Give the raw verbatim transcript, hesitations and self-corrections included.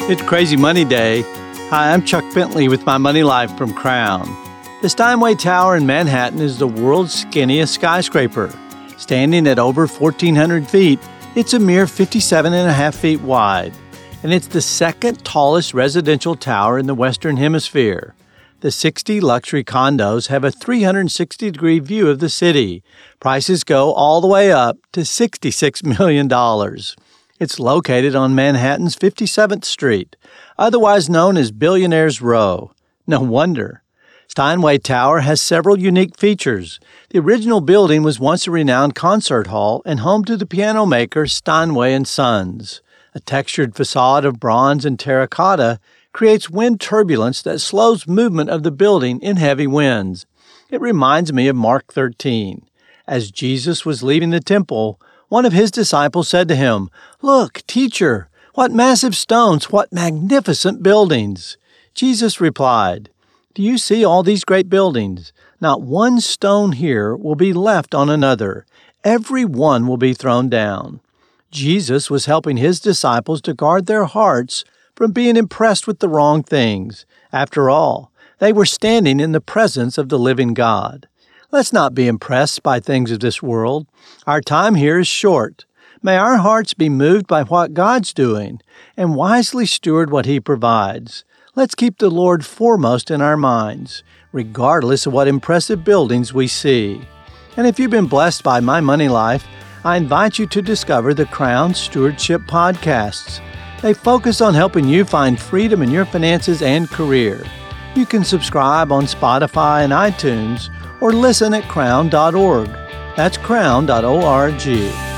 It's Crazy Money Day. Hi, I'm Chuck Bentley with my Money Life from Crown. The Steinway Tower in Manhattan is the world's skinniest skyscraper. Standing at over fourteen hundred feet, it's a mere fifty-seven and a half feet wide, and it's the second tallest residential tower in the Western Hemisphere. The sixty luxury condos have a three hundred sixty degree view of the city. Prices go all the way up to sixty-six million dollars. It's located on Manhattan's fifty-seventh Street, otherwise known as Billionaire's Row. No wonder. Steinway Tower has several unique features. The original building was once a renowned concert hall and home to the piano maker Steinway and Sons. A textured facade of bronze and terracotta creates wind turbulence that slows movement of the building in heavy winds. It reminds me of Mark thirteen. As Jesus was leaving the temple, one of his disciples said to him, "Look, teacher, what massive stones, what magnificent buildings!" Jesus replied, "Do you see all these great buildings? Not one stone here will be left on another. Every one will be thrown down." Jesus was helping his disciples to guard their hearts from being impressed with the wrong things. After all, they were standing in the presence of the living God. Let's not be impressed by things of this world. Our time here is short. May our hearts be moved by what God's doing and wisely steward what He provides. Let's keep the Lord foremost in our minds, regardless of what impressive buildings we see. And if you've been blessed by My Money Life, I invite you to discover the Crown Stewardship Podcasts. They focus on helping you find freedom in your finances and career. You can subscribe on Spotify and iTunes or listen at crown dot org. That's crown dot org.